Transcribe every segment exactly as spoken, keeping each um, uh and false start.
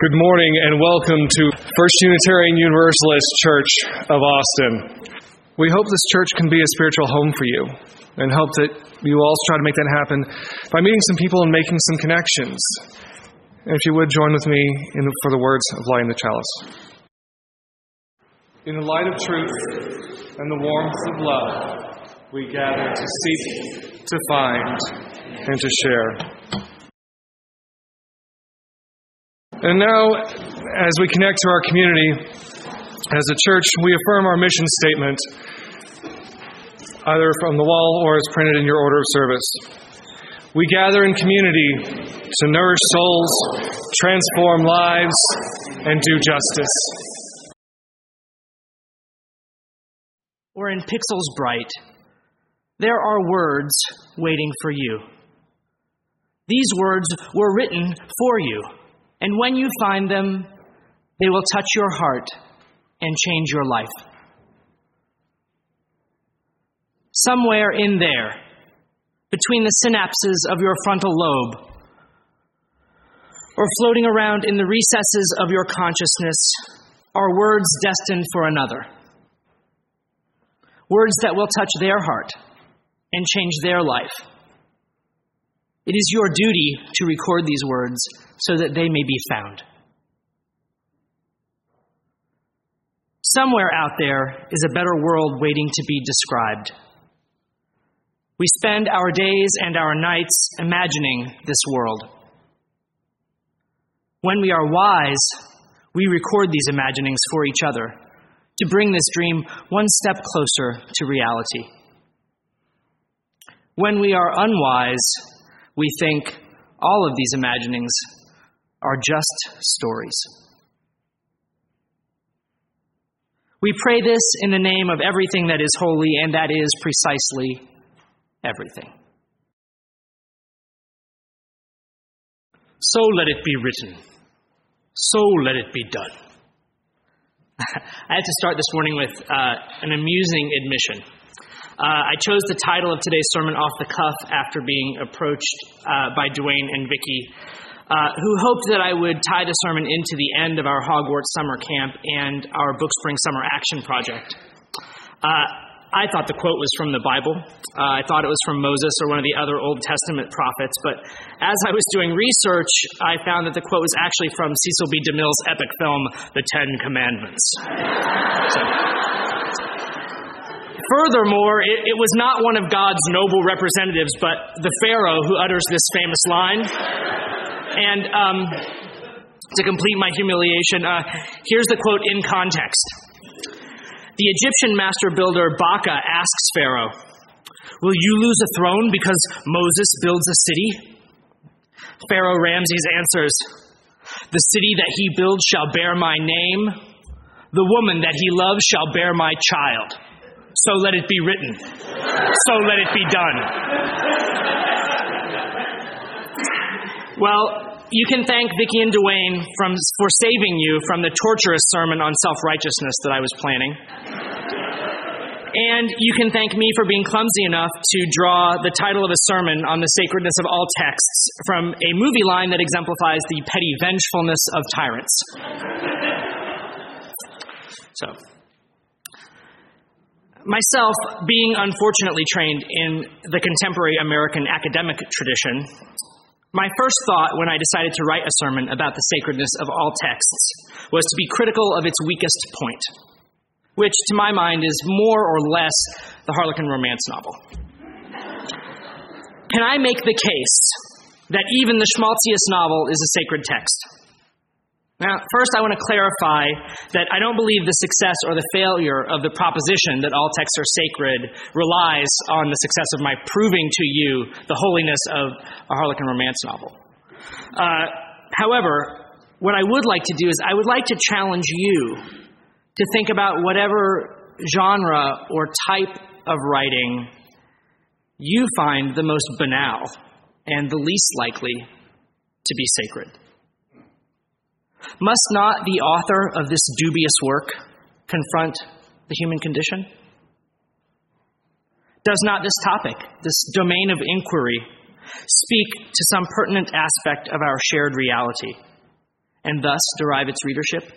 Good morning and welcome to First Unitarian Universalist Church of Austin. We hope this church can be a spiritual home for you and hope that you also try to make that happen by meeting some people and making some connections. And if you would, join with me in the, for the words of lighting the chalice. In the light of truth and the warmth of love, we gather to seek, to find, and to share. And now, as we connect to our community, as a church, we affirm our mission statement, either from the wall or as printed in your order of service. We gather in community to nourish souls, transform lives, and do justice. Or in pixels bright, there are words waiting for you. These words were written for you. And when you find them, they will touch your heart and change your life. Somewhere in there, between the synapses of your frontal lobe, or floating around in the recesses of your consciousness, are words destined for another. Words that will touch their heart and change their life. It is your duty to record these words so that they may be found. Somewhere out there is a better world waiting to be described. We spend our days and our nights imagining this world. When we are wise, we record these imaginings for each other to bring this dream one step closer to reality. When we are unwise, we think all of these imaginings are just stories. We pray this in the name of everything that is holy, and that is precisely everything. So let it be written. So let it be done. I had to start this morning with uh, an amusing admission. Uh, I chose the title of today's sermon off the cuff after being approached uh, by Dwayne and Vicky, uh, who hoped that I would tie the sermon into the end of our Hogwarts summer camp and our Bookspring Summer Action Project. Uh, I thought the quote was from the Bible. Uh, I thought it was from Moses or one of the other Old Testament prophets, but as I was doing research, I found that the quote was actually from Cecil B. DeMille's epic film, The Ten Commandments. So, Furthermore, it, it was not one of God's noble representatives, but the Pharaoh who utters this famous line. And um, to complete my humiliation, uh, here's the quote in context. The Egyptian master builder Baka asks Pharaoh, "Will you lose a throne because Moses builds a city?" Pharaoh Ramses answers, "The city that he builds shall bear my name. The woman that he loves shall bear my child. So let it be written. So let it be done." Well, you can thank Vicky and Dwayne from, for saving you from the torturous sermon on self-righteousness that I was planning. And you can thank me for being clumsy enough to draw the title of a sermon on the sacredness of all texts from a movie line that exemplifies the petty vengefulness of tyrants. So... Myself, being unfortunately trained in the contemporary American academic tradition, my first thought when I decided to write a sermon about the sacredness of all texts was to be critical of its weakest point, which to my mind is more or less the Harlequin romance novel. Can I make the case that even the schmaltziest novel is a sacred text? Now, first I want to clarify that I don't believe the success or the failure of the proposition that all texts are sacred relies on the success of my proving to you the holiness of a Harlequin romance novel. Uh, however, what I would like to do is I would like to challenge you to think about whatever genre or type of writing you find the most banal and the least likely to be sacred. Must not the author of this dubious work confront the human condition? Does not this topic, this domain of inquiry, speak to some pertinent aspect of our shared reality and thus derive its readership?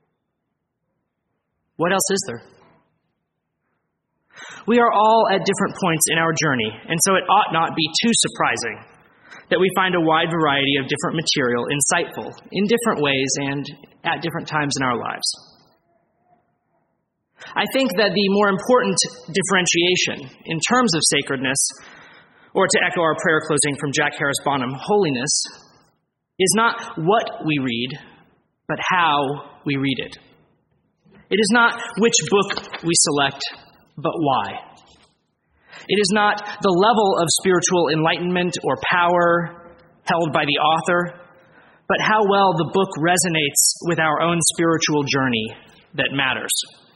What else is there? We are all at different points in our journey, and so it ought not be too surprising that we find a wide variety of different material insightful in different ways and at different times in our lives. I think that the more important differentiation in terms of sacredness, or to echo our prayer closing from Jack Harris Bonham, holiness, is not what we read, but how we read it. It is not which book we select, but why. It is not the level of spiritual enlightenment or power held by the author, but how well the book resonates with our own spiritual journey that matters.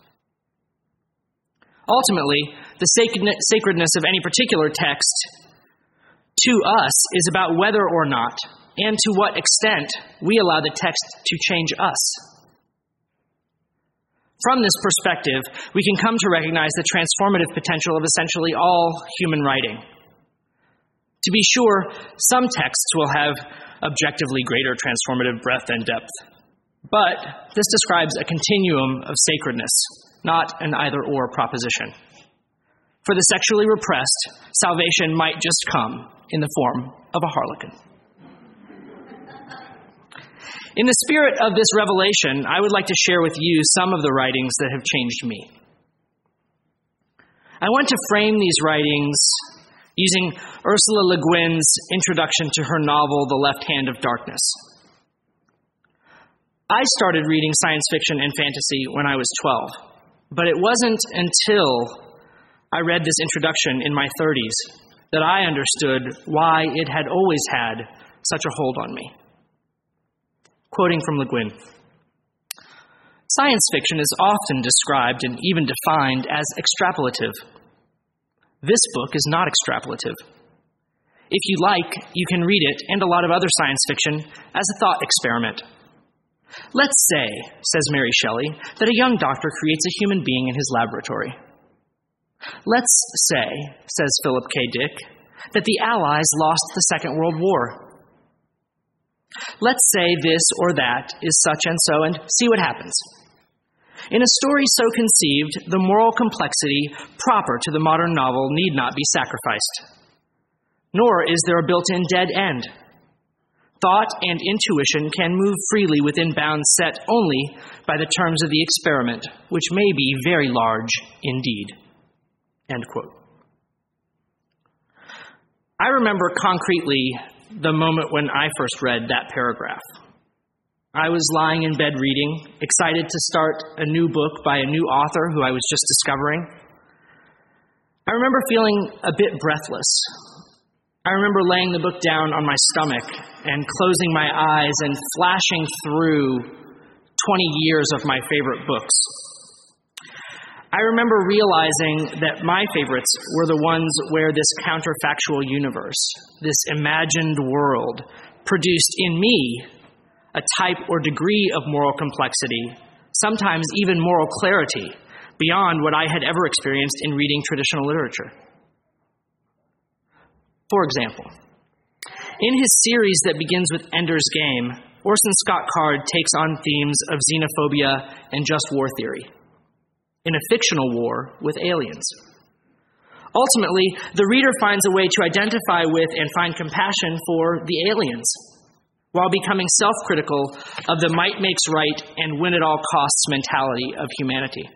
Ultimately, the sacredness of any particular text to us is about whether or not, and to what extent, we allow the text to change us. From this perspective, we can come to recognize the transformative potential of essentially all human writing. To be sure, some texts will have objectively greater transformative breadth and depth, but this describes a continuum of sacredness, not an either-or proposition. For the sexually repressed, salvation might just come in the form of a harlequin. In the spirit of this revelation, I would like to share with you some of the writings that have changed me. I want to frame these writings using Ursula Le Guin's introduction to her novel, The Left Hand of Darkness. I started reading science fiction and fantasy when I was twelve, but it wasn't until I read this introduction in my thirties that I understood why it had always had such a hold on me. Quoting from Le Guin, "Science fiction is often described and even defined as extrapolative. This book is not extrapolative. If you like, you can read it and a lot of other science fiction as a thought experiment. Let's say, says Mary Shelley, that a young doctor creates a human being in his laboratory. Let's say, says Philip K. Dick, that the Allies lost the Second World War. Let's say this or that is such and so, and see what happens. In a story so conceived, the moral complexity proper to the modern novel need not be sacrificed. Nor is there a built-in dead end. Thought and intuition can move freely within bounds set only by the terms of the experiment, which may be very large indeed." End quote. I remember concretely the moment when I first read that paragraph. I was lying in bed reading, excited to start a new book by a new author who I was just discovering. I remember feeling a bit breathless. I remember laying the book down on my stomach and closing my eyes and flashing through twenty years of my favorite books. I remember realizing that my favorites were the ones where this counterfactual universe, this imagined world, produced in me a type or degree of moral complexity, sometimes even moral clarity, beyond what I had ever experienced in reading traditional literature. For example, in his series that begins with Ender's Game, Orson Scott Card takes on themes of xenophobia and just war theory, in a fictional war with aliens. Ultimately, the reader finds a way to identify with and find compassion for the aliens, while becoming self-critical of the might makes right and win-at-all-costs mentality of humanity.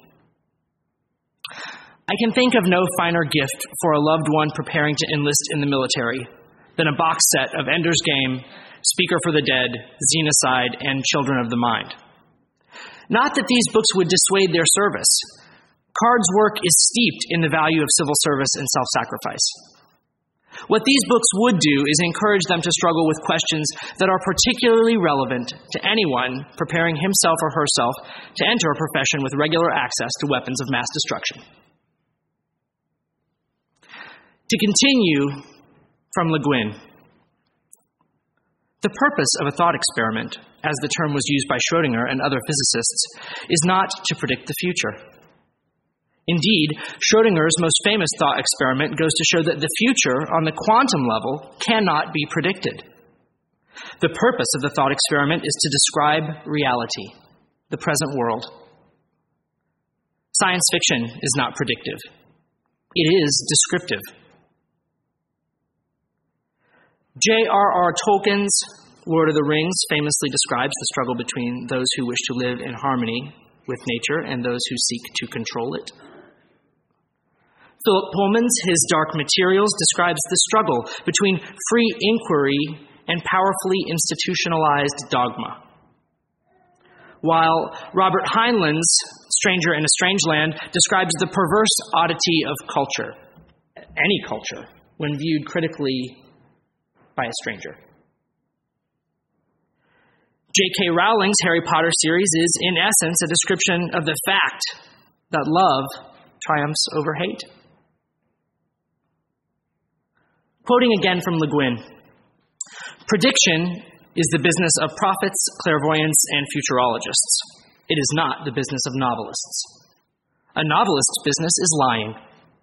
I can think of no finer gift for a loved one preparing to enlist in the military than a box set of Ender's Game, Speaker for the Dead, Xenocide, and Children of the Mind. Not that these books would dissuade their service. Card's work is steeped in the value of civil service and self-sacrifice. What these books would do is encourage them to struggle with questions that are particularly relevant to anyone preparing himself or herself to enter a profession with regular access to weapons of mass destruction. To continue from Le Guin, the purpose of a thought experiment, as the term was used by Schrödinger and other physicists, is not to predict the future. Indeed, Schrödinger's most famous thought experiment goes to show that the future, on the quantum level, cannot be predicted. The purpose of the thought experiment is to describe reality, the present world. Science fiction is not predictive. It is descriptive. J R R Tolkien's Lord of the Rings famously describes the struggle between those who wish to live in harmony with nature and those who seek to control it. Philip Pullman's His Dark Materials describes the struggle between free inquiry and powerfully institutionalized dogma. While Robert Heinlein's Stranger in a Strange Land describes the perverse oddity of culture, any culture, when viewed critically by a stranger. J K Rowling's Harry Potter series is, in essence, a description of the fact that love triumphs over hate. Quoting again from Le Guin, "Prediction is the business of prophets, clairvoyants, and futurologists. It is not the business of novelists. A novelist's business is lying."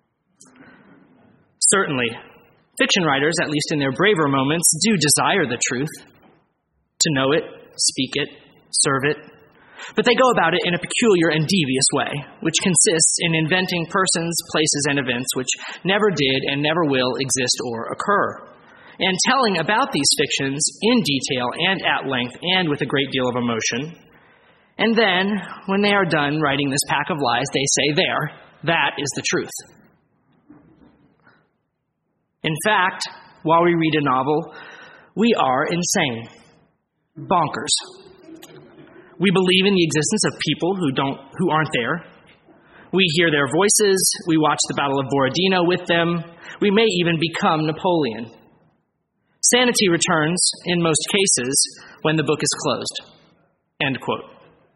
Certainly, fiction writers, at least in their braver moments, do desire the truth, to know it, speak it, serve it. But they go about it in a peculiar and devious way, which consists in inventing persons, places, and events which never did and never will exist or occur, and telling about these fictions in detail and at length and with a great deal of emotion. And then, when they are done writing this pack of lies, they say, "There, that is the truth." In fact, while we read a novel, we are insane, bonkers. We believe in the existence of people who don't, who aren't there. We hear their voices. We watch the Battle of Borodino with them. We may even become Napoleon. Sanity returns, in most cases, when the book is closed. End quote.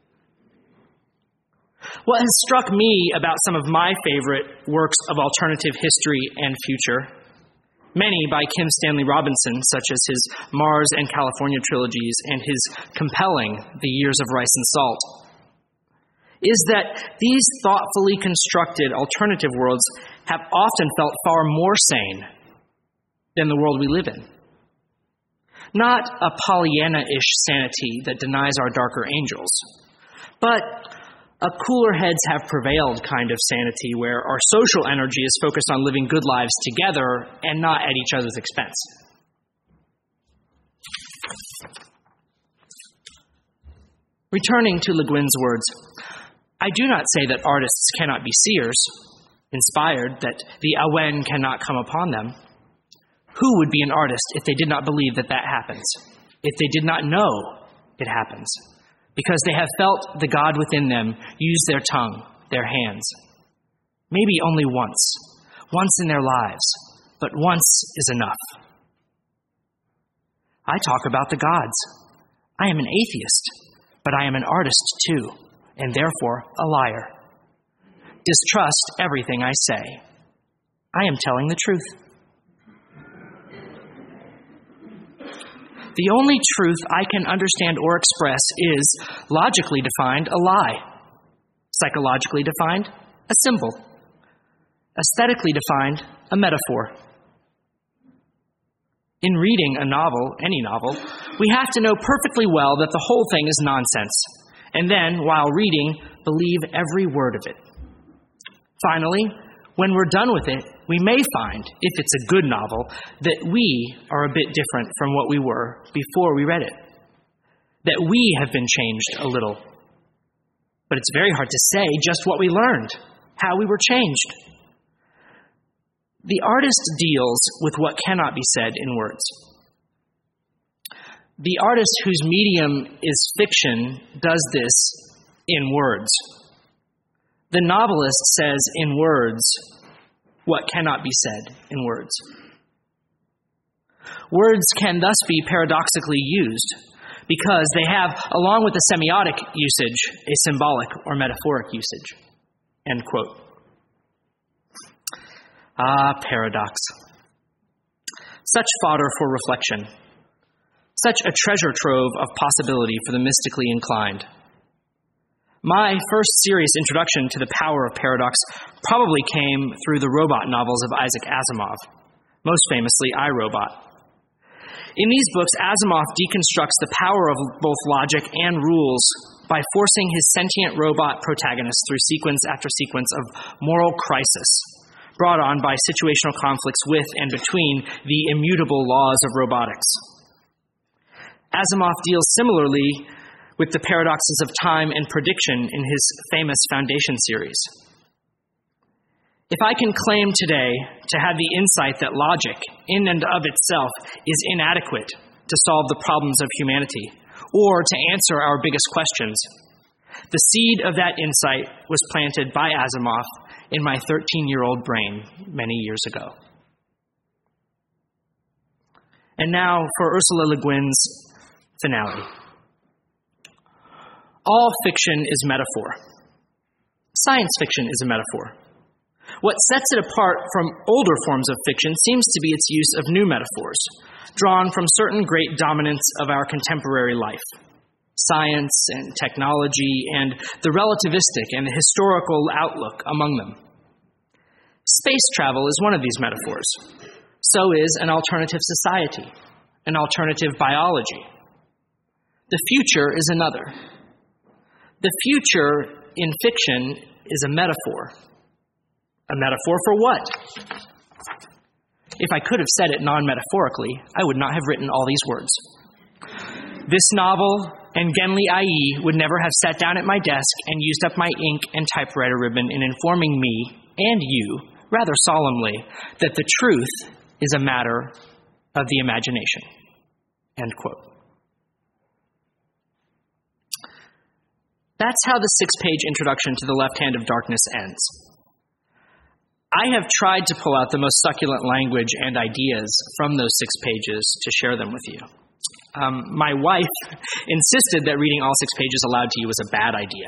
What has struck me about some of my favorite works of alternative history and future, many by Kim Stanley Robinson, such as his Mars and California trilogies and his compelling The Years of Rice and Salt, is that these thoughtfully constructed alternative worlds have often felt far more sane than the world we live in. Not a Pollyanna-ish sanity that denies our darker angels, but a cooler heads have prevailed kind of sanity where our social energy is focused on living good lives together and not at each other's expense. Returning to Le Guin's words, I do not say that artists cannot be seers, inspired, that the awen cannot come upon them. Who would be an artist if they did not believe that that happens, if they did not know it happens? Because they have felt the God within them use their tongue, their hands. Maybe only once, once in their lives, but once is enough. I talk about the gods. I am an atheist, but I am an artist too, and therefore a liar. Distrust everything I say. I am telling the truth. The only truth I can understand or express is, logically defined, a lie. Psychologically defined, a symbol. Aesthetically defined, a metaphor. In reading a novel, any novel, we have to know perfectly well that the whole thing is nonsense, and then, while reading, believe every word of it. Finally, when we're done with it, we may find, if it's a good novel, that we are a bit different from what we were before we read it. That we have been changed a little. But it's very hard to say just what we learned, how we were changed. The artist deals with what cannot be said in words. The artist whose medium is fiction does this in words. The novelist says in words what cannot be said in words. Words can thus be paradoxically used because they have, along with the semiotic usage, a symbolic or metaphoric usage. End quote. Ah, paradox. Such fodder for reflection. Such a treasure trove of possibility for the mystically inclined. My first serious introduction to the power of paradox probably came through the robot novels of Isaac Asimov, most famously I, Robot. In these books, Asimov deconstructs the power of both logic and rules by forcing his sentient robot protagonists through sequence after sequence of moral crisis brought on by situational conflicts with and between the immutable laws of robotics. Asimov deals similarly with the paradoxes of time and prediction in his famous Foundation series. If I can claim today to have the insight that logic, in and of itself, is inadequate to solve the problems of humanity, or to answer our biggest questions, the seed of that insight was planted by Asimov in my thirteen-year-old brain many years ago. And now for Ursula Le Guin's finale. All fiction is metaphor. Science fiction is a metaphor. What sets it apart from older forms of fiction seems to be its use of new metaphors, drawn from certain great dominants of our contemporary life, science and technology, and the relativistic and the historical outlook among them. Space travel is one of these metaphors. So is an alternative society, an alternative biology. The future is another. The future in fiction is a metaphor. A metaphor for what? If I could have said it non-metaphorically, I would not have written all these words. This novel and Genli I E would never have sat down at my desk and used up my ink and typewriter ribbon in informing me and you, rather solemnly, that the truth is a matter of the imagination. End quote. That's how the six-page introduction to The Left Hand of Darkness ends. I have tried to pull out the most succulent language and ideas from those six pages to share them with you. Um, my wife insisted that reading all six pages aloud to you was a bad idea.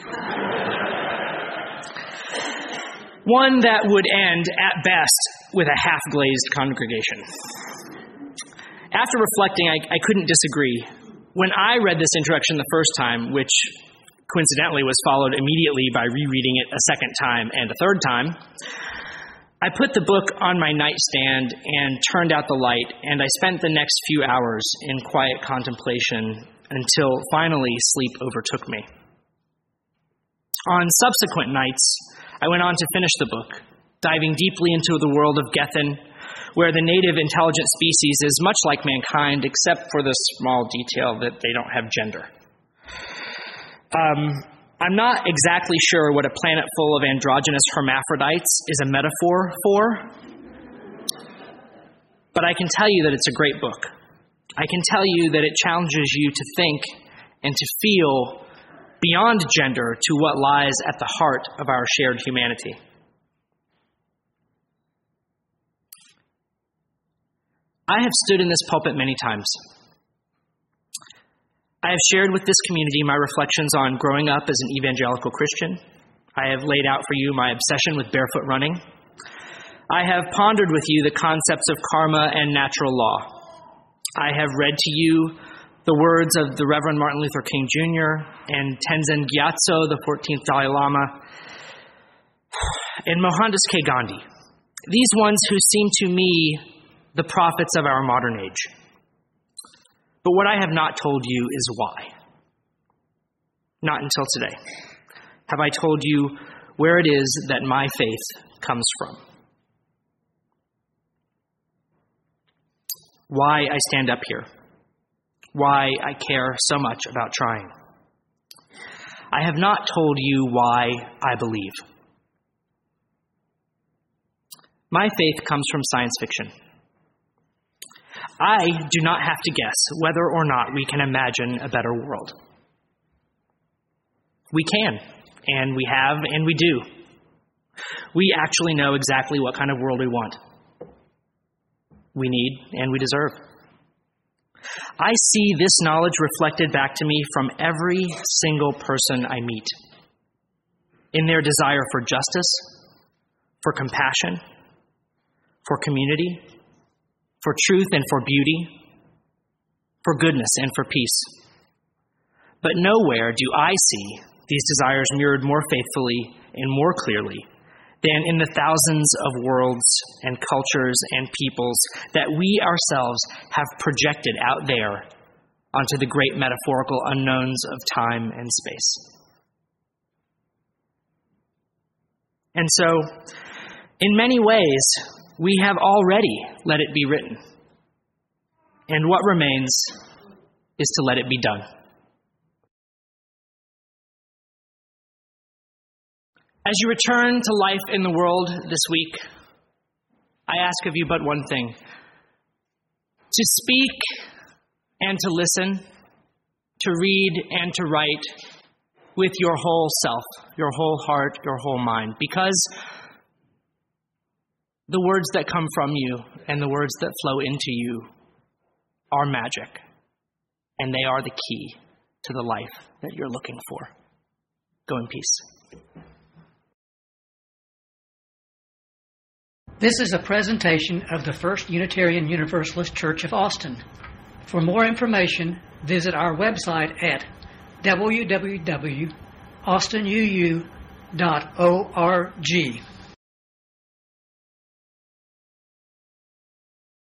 One that would end, at best, with a half-glazed congregation. After reflecting, I, I couldn't disagree. When I read this introduction the first time, which coincidentally was followed immediately by rereading it a second time and a third time, I put the book on my nightstand and turned out the light, and I spent the next few hours in quiet contemplation until finally sleep overtook me. On subsequent nights, I went on to finish the book, diving deeply into the world of Gethin, where the native intelligent species is much like mankind, except for the small detail that they don't have gender. Um, I'm not exactly sure what a planet full of androgynous hermaphrodites is a metaphor for, but I can tell you that it's a great book. I can tell you that it challenges you to think and to feel beyond gender to what lies at the heart of our shared humanity. I have stood in this pulpit many times. I have shared with this community my reflections on growing up as an evangelical Christian. I have laid out for you my obsession with barefoot running. I have pondered with you the concepts of karma and natural law. I have read to you the words of the Reverend Martin Luther King Junior and Tenzin Gyatso, the fourteenth Dalai Lama, and Mohandas K. Gandhi. These ones who seem to me the prophets of our modern age. But what I have not told you is why. Not until today have I told you where it is that my faith comes from. Why I stand up here. Why I care so much about trying. I have not told you why I believe. My faith comes from science fiction. I do not have to guess whether or not we can imagine a better world. We can, and we have, and we do. We actually know exactly what kind of world we want. We need, and we deserve. I see this knowledge reflected back to me from every single person I meet, in their desire for justice, for compassion, for community, for truth and for beauty, for goodness and for peace. But nowhere do I see these desires mirrored more faithfully and more clearly than in the thousands of worlds and cultures and peoples that we ourselves have projected out there onto the great metaphorical unknowns of time and space. And so, in many ways, we have already let it be written. And what remains is to let it be done. As you return to life in the world this week, I ask of you but one thing: to speak and to listen, to read and to write with your whole self, your whole heart, your whole mind, because the words that come from you and the words that flow into you are magic, and they are the key to the life that you're looking for. Go in peace. This is a presentation of the First Unitarian Universalist Church of Austin. For more information, visit our website at w w w dot austin u u dot org.